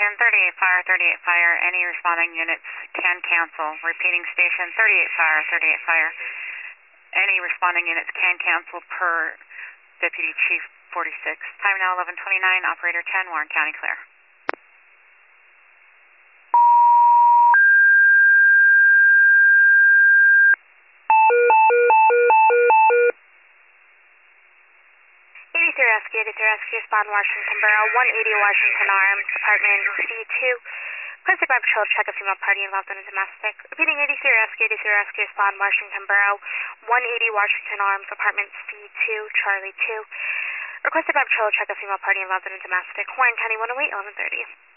station 38 fire, 38 fire. Any responding units can cancel. Repeating station 38 fire, 38 fire. Any responding units can cancel per Deputy Chief 46. Time now 11:29. Operator 10, Warren County clear. Rescue, respond Washington Borough, 180 Washington Arms, apartment C2. Requested by patrol to check a female party involved in a domestic. Repeating 83 rescue, respond Washington Borough, 180 Washington Arms, apartment C2, Charlie 2. Requested by patrol to check a female party involved in a domestic. Warren County 108, 11:30.